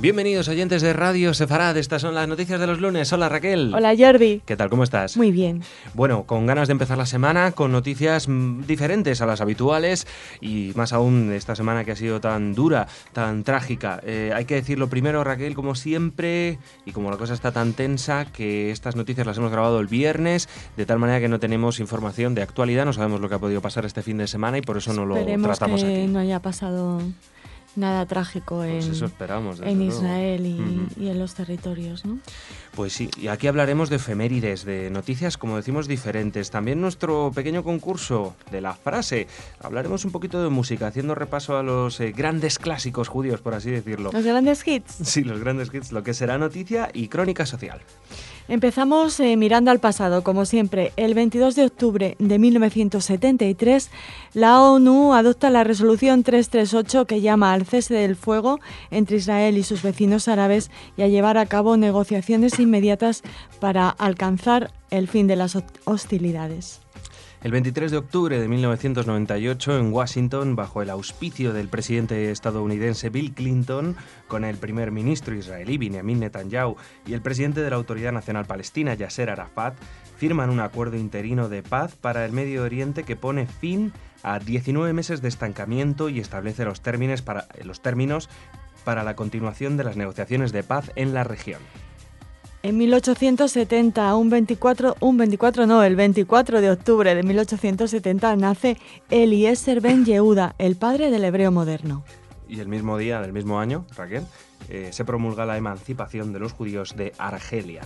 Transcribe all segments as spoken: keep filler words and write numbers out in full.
Bienvenidos oyentes de Radio Sefarad, estas son las noticias de los lunes. Hola Raquel. Hola Jordi. ¿Qué tal? ¿Cómo estás? Muy bien. Bueno, con ganas de empezar la semana con noticias mmm, diferentes a las habituales y más aún esta semana que ha sido tan dura, tan trágica. Eh, hay que decirlo primero, Raquel, como siempre, y como la cosa está tan tensa, que estas noticias las hemos grabado el viernes, de tal manera que no tenemos información de actualidad, no sabemos lo que ha podido pasar este fin de semana y por eso no lo Esperemos tratamos que aquí. no haya pasado nada trágico en, Pues eso esperamos, desde en luego. Israel y, Uh-huh. y en los territorios, ¿no? Pues sí, y aquí hablaremos de efemérides, de noticias, como decimos, diferentes. También nuestro pequeño concurso de la frase. Hablaremos un poquito de música, haciendo repaso a los eh, grandes clásicos judíos, por así decirlo. Los grandes hits. Sí, los grandes hits, lo que será noticia y crónica social. Empezamos eh, mirando al pasado, como siempre. El veintidós de octubre de mil novecientos setenta y tres, la ONU adopta la resolución trescientos treinta y ocho que llama al cese del fuego entre Israel y sus vecinos árabes y a llevar a cabo negociaciones inmediatas para alcanzar el fin de las hostilidades. El veintitrés de octubre de mil novecientos noventa y ocho, en Washington, bajo el auspicio del presidente estadounidense Bill Clinton, con el primer ministro israelí Benjamin Netanyahu y el presidente de la Autoridad Nacional Palestina Yasser Arafat, firman un acuerdo interino de paz para el Medio Oriente que pone fin a diecinueve meses de estancamiento y establece los términos para, los términos para la continuación de las negociaciones de paz en la región. En mil ochocientos setenta, un veinticuatro, un veinticuatro no, el veinticuatro de octubre de mil ochocientos setenta nace Eliezer Ben Yehuda, el padre del hebreo moderno. Y el mismo día, del mismo año, Raquel, eh, se promulga la emancipación de los judíos de Argelia.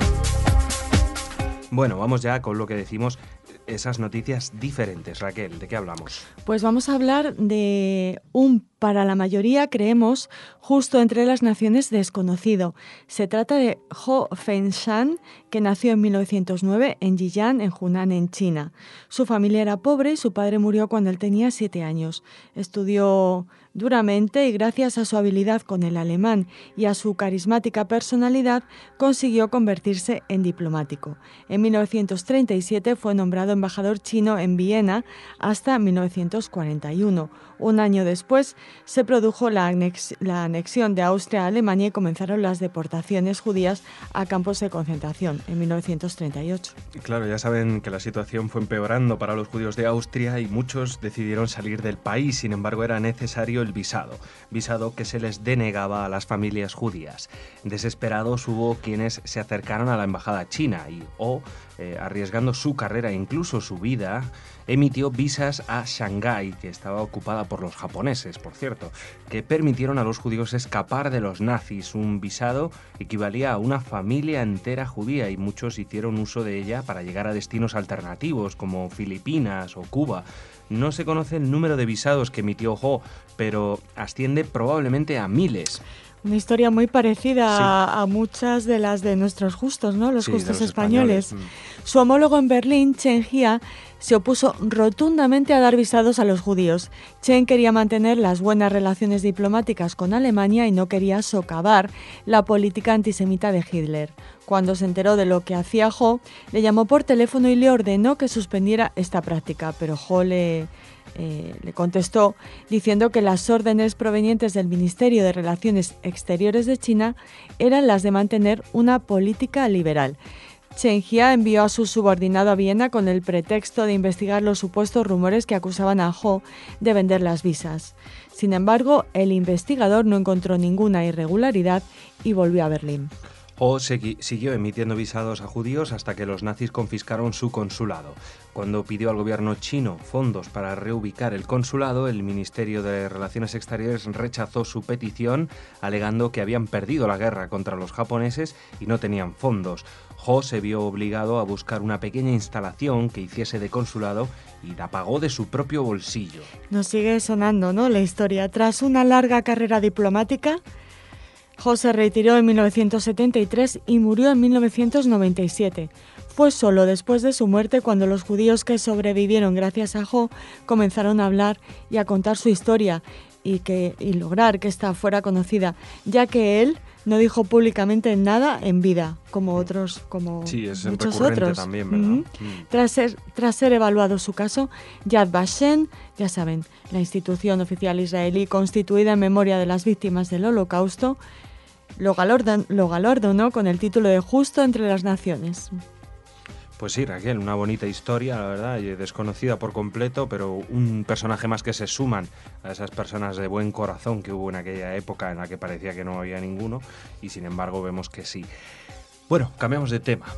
Bueno, vamos ya con lo que decimos, esas noticias diferentes. Raquel, ¿de qué hablamos? Pues vamos a hablar de un, para la mayoría, creemos, justo entre las naciones desconocido. Se trata de Ho Fengshan, que nació en mil novecientos nueve en Yiyan, en Hunan, en China. Su familia era pobre y su padre murió cuando él tenía siete años. Estudió duramente y gracias a su habilidad con el alemán y a su carismática personalidad consiguió convertirse en diplomático. En mil novecientos treinta y siete fue nombrado embajador chino en Viena hasta mil novecientos cuarenta y uno. Un año después se produjo la, anex- la anexión de Austria a Alemania y comenzaron las deportaciones judías a campos de concentración en mil novecientos treinta y ocho. Claro, ya saben que la situación fue empeorando para los judíos de Austria y muchos decidieron salir del país. Sin embargo, era necesario el visado, visado que se les denegaba a las familias judías. Desesperados hubo quienes se acercaron a la embajada china y, o, eh, arriesgando su carrera e incluso su vida, emitió visas a Shanghái, que estaba ocupada por los japoneses, por cierto, que permitieron a los judíos escapar de los nazis. Un visado equivalía a una familia entera judía y muchos hicieron uso de ella para llegar a destinos alternativos como Filipinas o Cuba. No se conoce el número de visados que emitió Ho, pero asciende probablemente a miles. Una historia muy parecida sí. a, a muchas de las de nuestros justos, ¿no? Los sí, justos los españoles. españoles. Su homólogo en Berlín, Chen Jia, se opuso rotundamente a dar visados a los judíos. Chen quería mantener las buenas relaciones diplomáticas con Alemania y no quería socavar la política antisemita de Hitler. Cuando se enteró de lo que hacía Ho, le llamó por teléfono y le ordenó que suspendiera esta práctica, pero Ho le... Eh, le contestó diciendo que las órdenes provenientes del Ministerio de Relaciones Exteriores de China eran las de mantener una política liberal. Chen Jia envió a su subordinado a Viena con el pretexto de investigar los supuestos rumores que acusaban a Ho de vender las visas. Sin embargo, el investigador no encontró ninguna irregularidad y volvió a Berlín. Ho siguió emitiendo visados a judíos hasta que los nazis confiscaron su consulado. Cuando pidió al gobierno chino fondos para reubicar el consulado, el Ministerio de Relaciones Exteriores rechazó su petición, alegando que habían perdido la guerra contra los japoneses y no tenían fondos. Ho se vio obligado a buscar una pequeña instalación que hiciese de consulado y la pagó de su propio bolsillo. Nos sigue sonando, ¿no?, la historia. Tras una larga carrera diplomática, Ho se retiró en mil novecientos setenta y tres y murió en mil novecientos noventa y siete. Fue solo después de su muerte cuando los judíos que sobrevivieron gracias a Ho comenzaron a hablar y a contar su historia y, que, y lograr que ésta fuera conocida, ya que él no dijo públicamente nada en vida, como otros, como sí, es muchos otros. También, ¿verdad? Uh-huh. Mm. Tras ser, tras ser evaluado su caso, Yad Vashem, ya saben, la institución oficial israelí constituida en memoria de las víctimas del Holocausto, lo galardonó, lo galardonó con el título de Justo entre las Naciones. Pues sí, Raquel, una bonita historia, la verdad, desconocida por completo, pero un personaje más que se suman a esas personas de buen corazón que hubo en aquella época en la que parecía que no había ninguno, y sin embargo vemos que sí. Bueno, cambiamos de tema.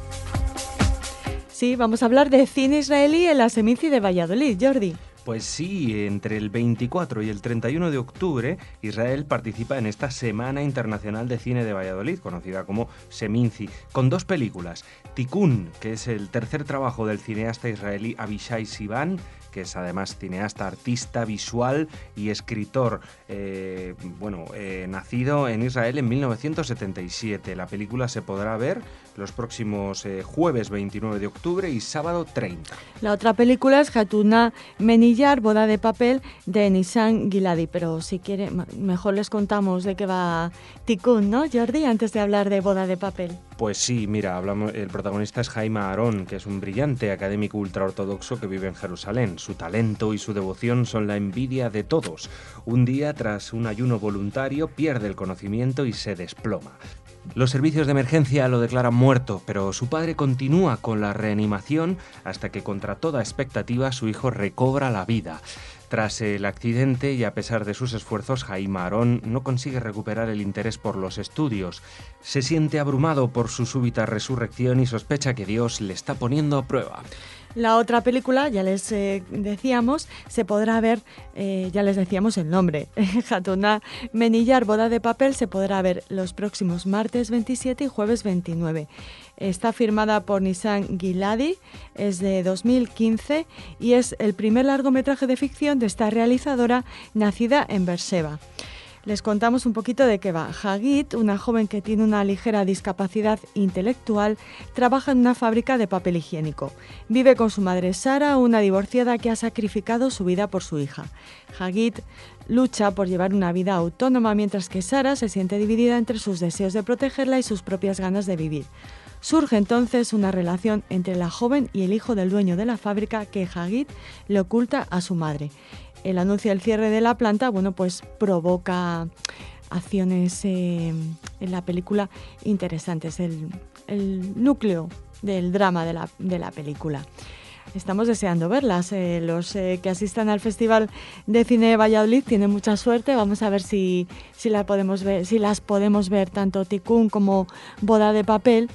Sí, vamos a hablar de cine israelí en la Seminci de Valladolid, Jordi. Pues sí, entre el veinticuatro y el treinta y uno de octubre, Israel participa en esta Semana Internacional de Cine de Valladolid, conocida como Seminci, con dos películas. Tikkun, que es el tercer trabajo del cineasta israelí Avishai Sivan, que es además cineasta, artista visual y escritor, eh, bueno, eh, nacido en Israel en mil novecientos setenta y siete. La película se podrá ver los próximos eh, jueves veintinueve de octubre y sábado treinta. La otra película es Hatuna Menillar, Boda de Papel, de Nissan Giladi, pero si quiere, mejor les contamos de qué va Tikkun, ¿no, Jordi? Antes de hablar de Boda de Papel. Pues sí, mira, hablamos, el protagonista es Jaime Aarón, que es un brillante académico ultraortodoxo que vive en Jerusalén. Su talento y su devoción son la envidia de todos. Un día, tras un ayuno voluntario, pierde el conocimiento y se desploma. Los servicios de emergencia lo declaran muerto, pero su padre continúa con la reanimación hasta que, contra toda expectativa, su hijo recobra la vida. Tras el accidente y a pesar de sus esfuerzos, Jaime Aarón no consigue recuperar el interés por los estudios. Se siente abrumado por su súbita resurrección y sospecha que Dios le está poniendo a prueba. La otra película, ya les eh, decíamos, se podrá ver, eh, ya les decíamos el nombre, Hatuna Menillar, Boda de Papel, se podrá ver los próximos martes veintisiete y jueves veintinueve. Está firmada por Nissan Giladi, es de dos mil quince y es el primer largometraje de ficción de esta realizadora nacida en Beerseba. Les contamos un poquito de qué va. Hagit, una joven que tiene una ligera discapacidad intelectual, trabaja en una fábrica de papel higiénico. Vive con su madre Sara, una divorciada que ha sacrificado su vida por su hija. Hagit lucha por llevar una vida autónoma, mientras que Sara se siente dividida entre sus deseos de protegerla y sus propias ganas de vivir. Surge entonces una relación entre la joven y el hijo del dueño de la fábrica que Hagit le oculta a su madre. El anuncio del cierre de la planta, bueno, pues provoca acciones eh, en la película interesantes, el, el núcleo del drama de la, de la película. Estamos deseando verlas. Eh, los eh, que asistan al Festival de Cine de Valladolid tienen mucha suerte. Vamos a ver si, si, la podemos ver, si las podemos ver tanto Tikkun como Boda de Papel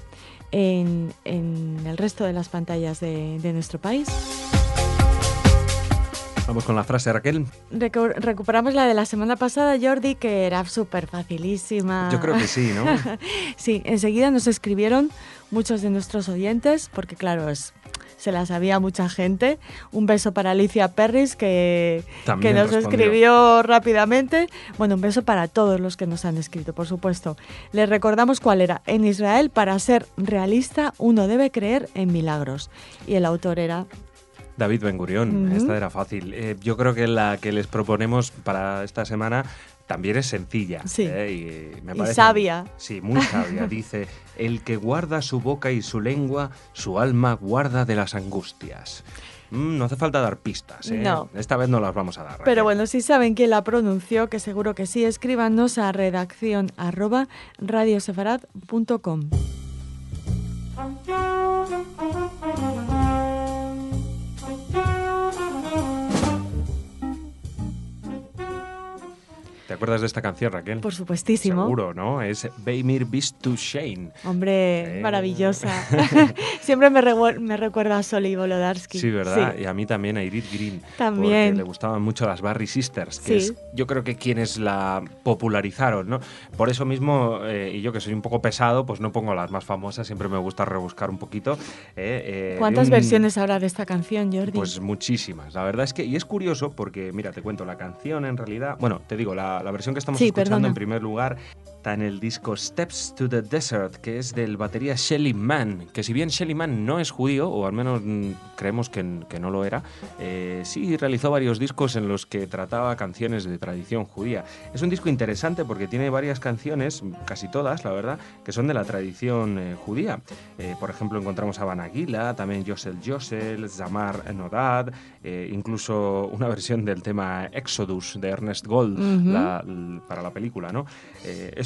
en, en el resto de las pantallas de, de nuestro país. Vamos con la frase, Raquel. Recu- recuperamos la de la semana pasada, Jordi, que era súper facilísima. Yo creo que sí, ¿no? Sí, enseguida nos escribieron muchos de nuestros oyentes, porque claro, es, se la sabía mucha gente. Un beso para Alicia Perris, que, que nos respondió. Escribió rápidamente. Bueno, un beso para todos los que nos han escrito, por supuesto. Les recordamos cuál era. En Israel, para ser realista, uno debe creer en milagros. Y el autor era... David Ben Gurión, uh-huh. Esta era fácil. Eh, yo creo que la que les proponemos para esta semana también es sencilla. Sí. Eh, y, me parece, y sabia. Sí, muy sabia. Dice, el que guarda su boca y su lengua, su alma guarda de las angustias. Mm, no hace falta dar pistas, ¿eh? No. Esta vez no las vamos a dar. Pero bueno, si saben quién la pronunció, que seguro que sí, escríbanos a redacción arroba radiosefarad punto com. ¿Te acuerdas de esta canción, Raquel? Por supuestísimo. Seguro, ¿no? Es Beimir bist du Shane. Hombre, eh. maravillosa. Siempre me, re- me recuerda a Soli Volodarsky. Sí, ¿verdad? Sí. Y a mí también, a Irit Green. También. Porque le gustaban mucho las Barry Sisters, que sí. es, yo creo que quienes la popularizaron, ¿no? Por eso mismo, eh, y yo que soy un poco pesado, pues no pongo las más famosas, siempre me gusta rebuscar un poquito. Eh, eh, ¿Cuántas un, versiones habrá de esta canción, Jordi? Pues muchísimas. La verdad es que, y es curioso porque, mira, te cuento, la canción en realidad, bueno, te digo, la La, la versión que estamos sí, escuchando perdona. en primer lugar está en el disco Steps to the Desert, que es del batería Shelly Manne, que si bien Shelly Manne no es judío, o al menos mm, creemos que, que no lo era, eh, sí realizó varios discos en los que trataba canciones de tradición judía. Es un disco interesante porque tiene varias canciones, casi todas, la verdad, que son de la tradición eh, judía. Eh, por ejemplo, encontramos a Vanagila, también Yosel Yosel, Zamar Nodad, eh, incluso una versión del tema Exodus de Ernest Gold, uh-huh. la, l, para la película, ¿no? Eh, es un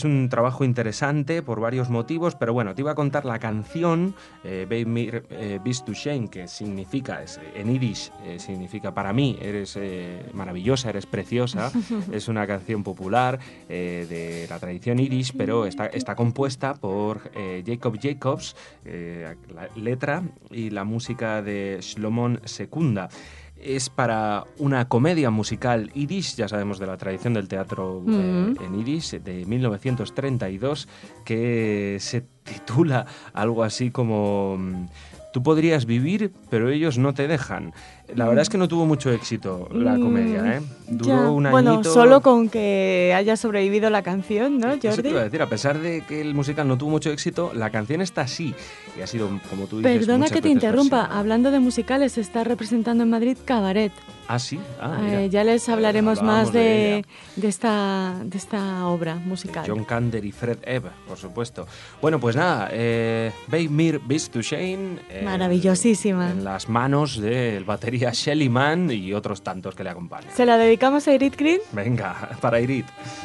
un trabajo interesante por varios motivos, pero bueno, te iba a contar la canción, eh, Babe Mir eh, Bist to Shame, que significa, es, en yiddish, eh, significa para mí, eres eh, maravillosa, eres preciosa. Es una canción popular eh, de la tradición yiddish, pero está, está compuesta por eh, Jacob Jacobs, eh, la letra y la música de Shlomon Sekunda. Es para una comedia musical yiddish, ya sabemos de la tradición del teatro eh, mm. en yiddish, de mil novecientos treinta y dos, que se titula algo así como Tú podrías vivir, pero ellos no te dejan. La verdad es que no tuvo mucho éxito la comedia, ¿eh? Duró ya. un añito... Bueno, solo con que haya sobrevivido la canción, ¿no, Jordi? Eso te iba a decir, a pesar de que el musical no tuvo mucho éxito, la canción está así. Y ha sido, como tú dices, Perdona muchas que te veces interrumpa. versionada. Hablando de musicales, se está representando en Madrid Cabaret. Ah, sí. Ah, mira. Eh, ya les hablaremos eh, más de, de, de, esta, de esta obra musical. De John Kander y Fred Ebb, por supuesto. Bueno, pues nada, eh, Babe Mir Bist to Shame. Eh, Maravillosísima. En las manos del batería Shelly Manne y otros tantos que le acompañan. ¿Se la dedicamos a Irit Green? Venga, para Irit.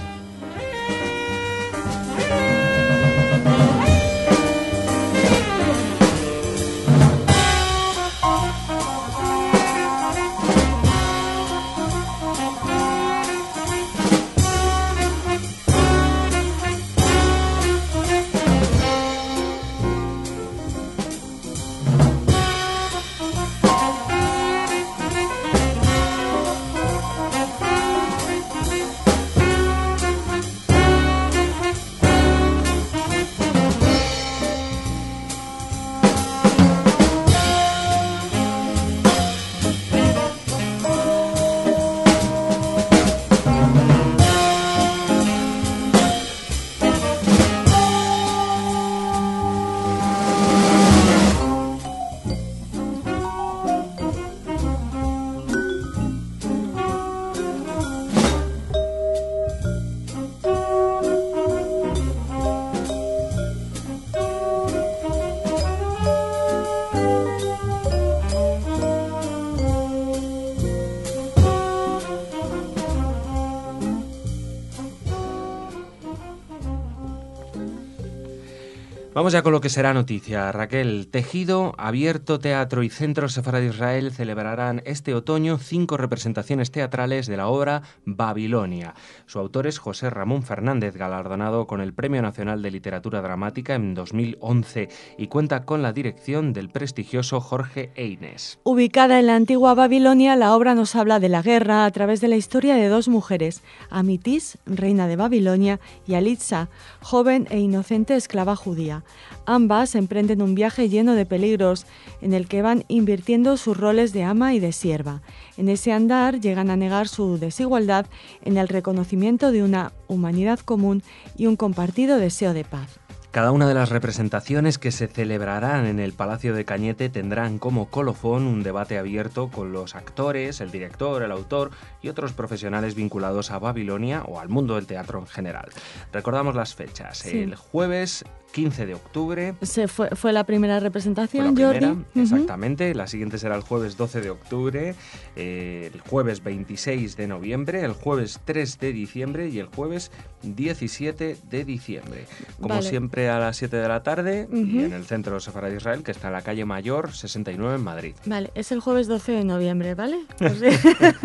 Vamos ya con lo que será noticia. Raquel, Tejido, Abierto Teatro y Centro Sefarad Israel celebrarán este otoño cinco representaciones teatrales de la obra Babilonia. Su autor es José Ramón Fernández, galardonado con el Premio Nacional de Literatura Dramática en dos mil once y cuenta con la dirección del prestigioso Jorge Eines. Ubicada en la antigua Babilonia, la obra nos habla de la guerra a través de la historia de dos mujeres, Amitis, reina de Babilonia, y Alitza, joven e inocente esclava judía. Ambas emprenden un viaje lleno de peligros en el que van invirtiendo sus roles de ama y de sierva. En ese andar llegan a negar su desigualdad en el reconocimiento de una humanidad común y un compartido deseo de paz. Cada una de las representaciones que se celebrarán en el Palacio de Cañete tendrán como colofón un debate abierto con los actores, el director, el autor y otros profesionales vinculados a Babilonia o al mundo del teatro en general. Recordamos las fechas. Sí. El jueves quince de octubre. Se fue, fue la primera representación, fue la primera, Jordi. Exactamente. Uh-huh. La siguiente será el jueves doce de octubre, eh, el jueves veintiséis de noviembre, el jueves tres de diciembre y el jueves diecisiete de diciembre. Como vale. siempre a las siete de la tarde uh-huh. y en el Centro Sefarad Israel, que está en la calle Mayor sesenta y nueve en Madrid. Vale, es el jueves doce de noviembre, ¿vale? Pues sí.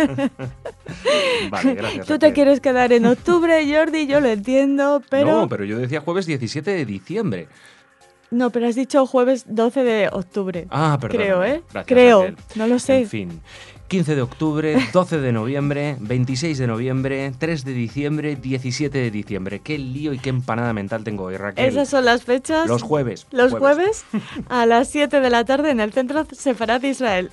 Vale, gracias. Tú te quieres quedar en octubre, Jordi, yo lo entiendo, pero... No, pero yo decía jueves diecisiete de diciembre. No, pero has dicho jueves doce de octubre. Ah, perdón. Creo, ¿eh? Gracias, Creo, Raquel. No lo sé. En fin, quince de octubre, doce de noviembre, veintiséis de noviembre, tres de diciembre, diecisiete de diciembre. Qué lío y qué empanada mental tengo hoy, Raquel. Esas son las fechas. Los jueves. Los jueves, jueves a las siete de la tarde en el Centro Sefarad Israel.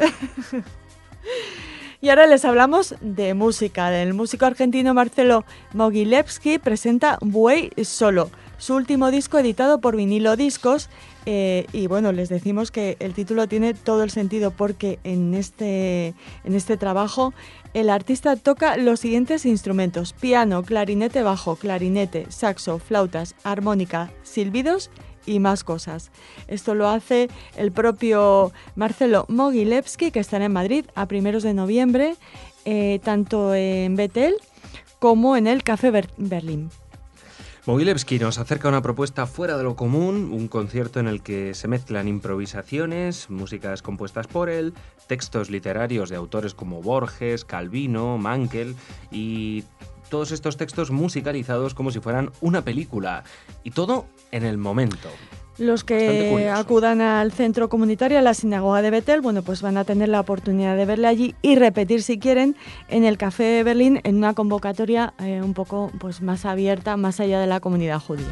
Y ahora les hablamos de música. El músico argentino Marcelo Mogilevsky presenta Buey Solo, su último disco editado por Vinilo Discos. Eh, y bueno, les decimos que el título tiene todo el sentido porque en este, en este trabajo el artista toca los siguientes instrumentos: piano, clarinete, bajo, clarinete, saxo, flautas, armónica, silbidos y más cosas. Esto lo hace el propio Marcelo Mogilevsky, que estará en Madrid a primeros de noviembre, eh, tanto en Betel como en el Café Ber- Berlín. Mogilevsky nos acerca una propuesta fuera de lo común, un concierto en el que se mezclan improvisaciones, músicas compuestas por él, textos literarios de autores como Borges, Calvino, Mankell y todos estos textos musicalizados como si fueran una película, y todo en el momento. Los que acudan al centro comunitario, a la sinagoga de Betel, bueno, pues van a tener la oportunidad de verle allí y repetir, si quieren, en el Café de Berlín, en una convocatoria eh, un poco pues, más abierta, más allá de la comunidad judía.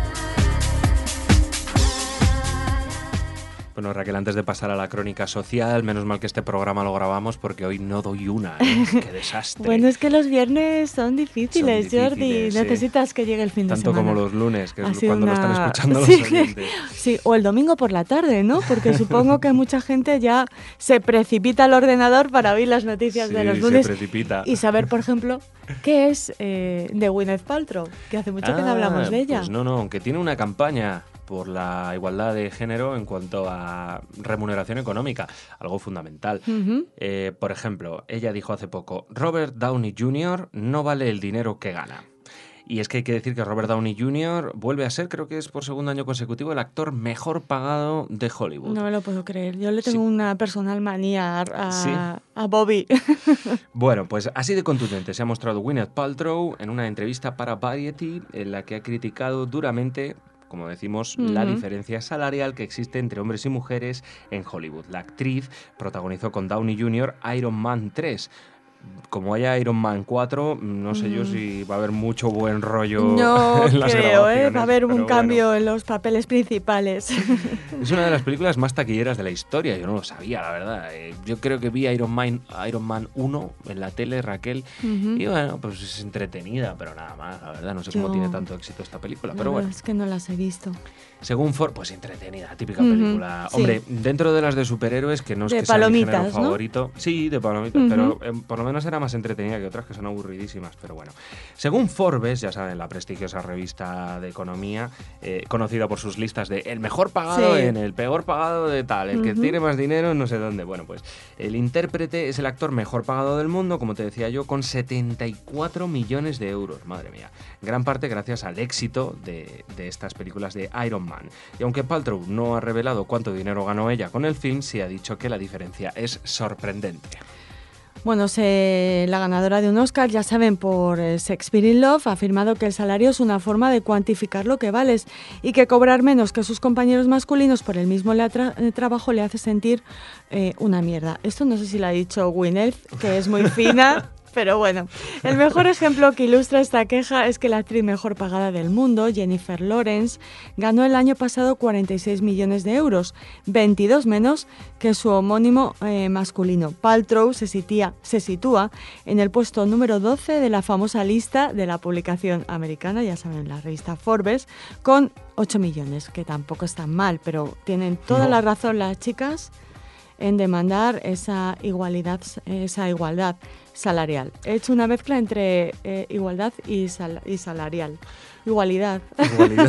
Bueno, Raquel, antes de pasar a la crónica social, menos mal que este programa lo grabamos porque hoy no doy una, ¿eh? ¡Qué desastre! Bueno, es que los viernes son difíciles, son difíciles Jordi. Sí. Necesitas que llegue el fin Tanto de semana. Tanto como los lunes, que ha es cuando una... lo están escuchando sí. los oyentes. Sí, o el domingo por la tarde, ¿no? Porque supongo que mucha gente ya se precipita al ordenador para oír las noticias sí, de los lunes. Se precipita. Y saber, por ejemplo, qué es eh, de Gwyneth Paltrow, que hace mucho ah, que no hablamos de ella. Pues no, no, aunque tiene una campaña por la igualdad de género en cuanto a remuneración económica, algo fundamental. Uh-huh. Eh, por ejemplo, ella dijo hace poco, Robert Downey junior no vale el dinero que gana. Y es que hay que decir que Robert Downey junior vuelve a ser, creo que es por segundo año consecutivo, el actor mejor pagado de Hollywood. No me lo puedo creer. Yo le tengo sí. una personal manía a, ¿Sí? a Bobby. Bueno, pues así de contundente se ha mostrado Gwyneth Paltrow en una entrevista para Variety, en la que ha criticado duramente, como decimos, uh-huh. la diferencia salarial que existe entre hombres y mujeres en Hollywood. La actriz protagonizó con Downey junior Iron Man tres. Como haya Iron Man cuatro, no sé mm. yo si va a haber mucho buen rollo no en las creo, ¿eh? Va a haber un cambio bueno. en los papeles principales. Es una de las películas más taquilleras de la historia, yo no lo sabía, la verdad. Yo creo que vi Iron Man, Iron Man uno en la tele, Raquel, uh-huh. y bueno, pues es entretenida, pero nada más, la verdad. No sé yo... cómo tiene tanto éxito esta película, no, pero bueno. Es que no las he visto. Según Ford, pues entretenida, típica uh-huh. película. Sí. Hombre, dentro de las de superhéroes, que no es de que sea mi género ¿no? favorito. Sí, de palomitas, uh-huh. pero eh, por lo menos era más entretenida que otras que son aburridísimas, pero bueno. Según Forbes, ya saben, la prestigiosa revista de economía, eh, conocida por sus listas de el mejor pagado sí. en el peor pagado de tal, el uh-huh. que tiene más dinero no sé dónde. Bueno, pues el intérprete es el actor mejor pagado del mundo, como te decía yo, con setenta y cuatro millones de euros, madre mía. Gran parte gracias al éxito de, de estas películas de Iron Man. Y aunque Paltrow no ha revelado cuánto dinero ganó ella con el film, sí ha dicho que la diferencia es sorprendente. Bueno, se, la ganadora de un Oscar, ya saben, por Shakespeare in Love, ha afirmado que el salario es una forma de cuantificar lo que vales y que cobrar menos que sus compañeros masculinos por el mismo le tra- trabajo le hace sentir eh, una mierda. Esto no sé si lo ha dicho Gwyneth, que es muy fina. Pero bueno, el mejor ejemplo que ilustra esta queja es que la actriz mejor pagada del mundo, Jennifer Lawrence, ganó el año pasado cuarenta y seis millones de euros, veintidós menos que su homónimo eh, masculino. Paltrow se, sitía, se sitúa en el puesto número doce de la famosa lista de la publicación americana, ya saben, la revista Forbes, con ocho millones, que tampoco están mal, pero tienen toda no. la razón las chicas en demandar esa igualdad, esa igualdad salarial. He hecho una mezcla entre eh, igualdad y, sal- y salarial. Igualdad. Igualdad.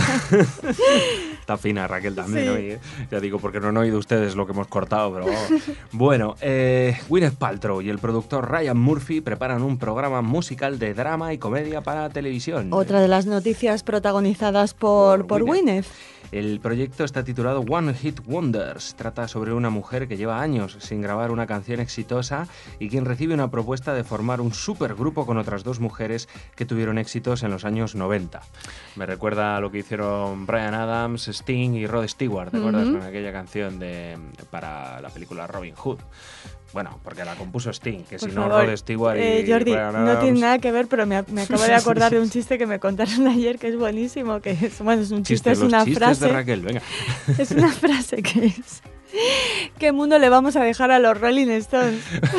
Está fina Raquel también sí. hoy, ¿eh? Ya digo, porque no han oído ustedes lo que hemos cortado, pero vamos. Bueno, eh, Gwyneth Paltrow y el productor Ryan Murphy preparan un programa musical de drama y comedia para televisión. Otra de las noticias protagonizadas por, por, por Gwyneth. El proyecto está titulado One Hit Wonders. Trata sobre una mujer que lleva años sin grabar una canción exitosa y quien recibe una propuesta de formar un supergrupo con otras dos mujeres que tuvieron éxitos en los años noventa. Me recuerda a lo que hicieron Bryan Adams, Sting y Rod Stewart, ¿te acuerdas? Uh-huh. Con aquella canción de para la película Robin Hood. Bueno, porque la compuso Sting, que Por si favor, no Rod Stewart y eh, Jordi, Bryan Adams... no tiene nada que ver, pero me, me acabo de acordar de un chiste que me contaron ayer que es buenísimo, que es, bueno, es un chiste, chiste es una los frase... de Raquel, venga. Es una frase que es... ¿Qué mundo le vamos a dejar a los Rolling Stones?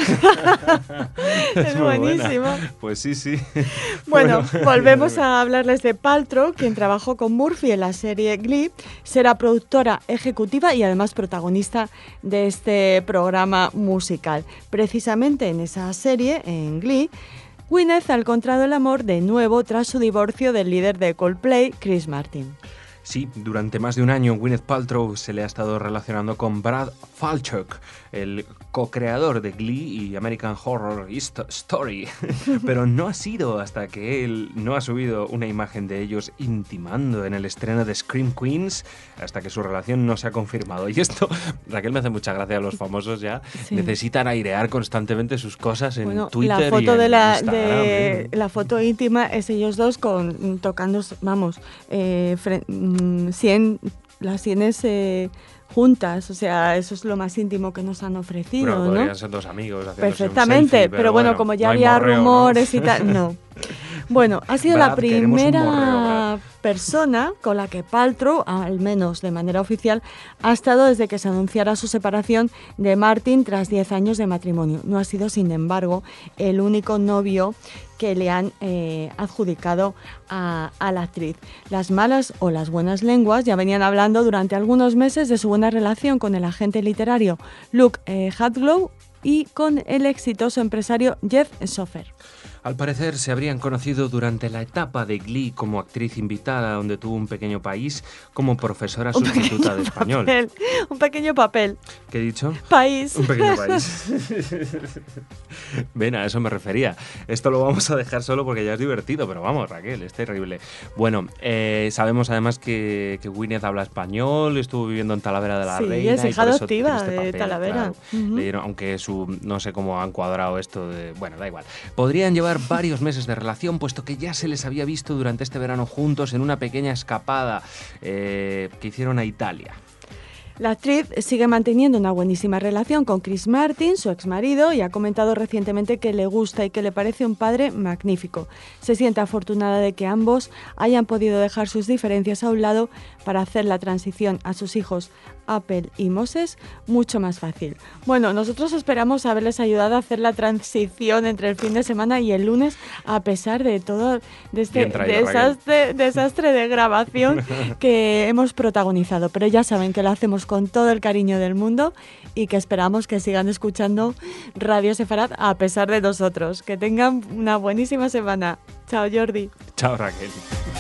Es, es buenísimo. Buena. Pues sí, sí. Bueno, volvemos a hablarles de Paltrow, quien trabajó con Murphy en la serie Glee, será productora ejecutiva y además protagonista de este programa musical. Precisamente en esa serie, en Glee, Gwyneth ha encontrado el amor de nuevo tras su divorcio del líder de Coldplay, Chris Martin. Sí, durante más de un año Gwyneth Paltrow se le ha estado relacionando con Brad Falchuk, el co-creador de Glee y American Horror Story, pero no ha sido hasta que él no ha subido una imagen de ellos intimando en el estreno de Scream Queens, hasta que su relación no se ha confirmado. Y esto, Raquel, me hace mucha gracia, los famosos ya sí. necesitan airear constantemente sus cosas en bueno, Twitter la foto y en de la, Instagram. De, ¿eh? La foto íntima es ellos dos con tocando, vamos, eh, fre, cien, las sienes eh, juntas, o sea, eso es lo más íntimo que nos han ofrecido, pero podrían ¿no? ser dos amigos perfectamente, un selfie, pero, pero bueno, bueno, como ya no había morreo, rumores ¿no? y tal, no. Bueno, ha sido Brad, la primera morreo, persona con la que Paltrow, al menos de manera oficial, ha estado desde que se anunciara su separación de Martin tras diez años de matrimonio. No ha sido, sin embargo, el único novio que le han eh, adjudicado a, a la actriz. Las malas o las buenas lenguas ya venían hablando durante algunos meses de su buena relación con el agente literario Luke eh, Hadlow y con el exitoso empresario Jeff Sofer. Al parecer se habrían conocido durante la etapa de Glee como actriz invitada, donde tuvo un pequeño país como profesora un sustituta de español. Papel, un pequeño papel. ¿Qué he dicho? País. Un pequeño país. Ven, a eso me refería. Esto lo vamos a dejar solo porque ya es divertido, pero vamos, Raquel, es terrible. Bueno, eh, sabemos además que, que Gwyneth habla español, estuvo viviendo en Talavera de la sí, Reina. Es hija adoptiva este de papel, Talavera. Claro. Uh-huh. Le dieron, aunque su, no sé cómo han cuadrado esto de... Bueno, da igual. Podrían llevar varios meses de relación, puesto que ya se les había visto durante este verano juntos en una pequeña escapada eh, que hicieron a Italia. La actriz sigue manteniendo una buenísima relación con Chris Martin, su exmarido, y ha comentado recientemente que le gusta y que le parece un padre magnífico. Se siente afortunada de que ambos hayan podido dejar sus diferencias a un lado para hacer la transición a sus hijos Apple y Moses mucho más fácil. Bueno, nosotros esperamos haberles ayudado a hacer la transición entre el fin de semana y el lunes, a pesar de todo de este traído, desastre, desastre de grabación que hemos protagonizado. Pero ya saben que lo hacemos con todo el cariño del mundo y que esperamos que sigan escuchando Radio Sefarad a pesar de nosotros. Que tengan una buenísima semana. Chao, Jordi. Chao, Raquel.